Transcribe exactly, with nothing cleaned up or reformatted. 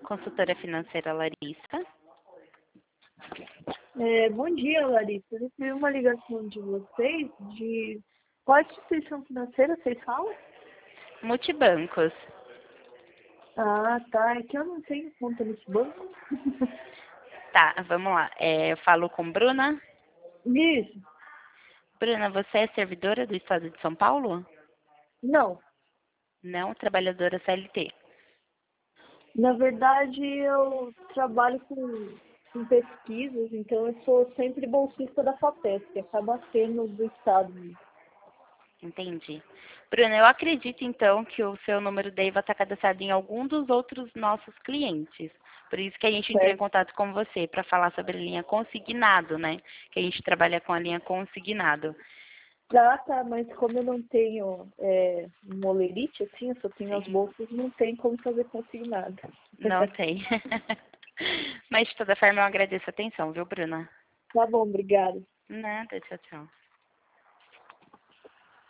consultora financeira Larissa. É, bom dia, Larissa. Eu recebi uma ligação de vocês, de qual instituição financeira vocês falam? Multibancos. Ah, tá. É que eu não tenho conta nesse banco. Tá, vamos lá. É, eu falo com Bruna. Isso. Bruna, você é servidora do Estado de São Paulo? Não. Não, trabalhadora C L T. Na verdade, eu trabalho com, com pesquisas, então eu sou sempre bolsista da FAPESP, que acaba sendo do Estado. Entendi. Bruna, eu acredito então que o seu número deva estar cadastrado em algum dos outros nossos clientes. Por isso que a gente entrou em Certo? contato com você para falar sobre a linha consignado, né? Que a gente trabalha com a linha consignado. Ah, tá, mas como eu não tenho é, molerite, assim, eu só tenho as Sim. bolsas, não tem como fazer consignado. Não tem. Mas de toda forma eu agradeço a atenção, viu, Bruna? Tá bom, obrigada. Nada, tchau, tchau.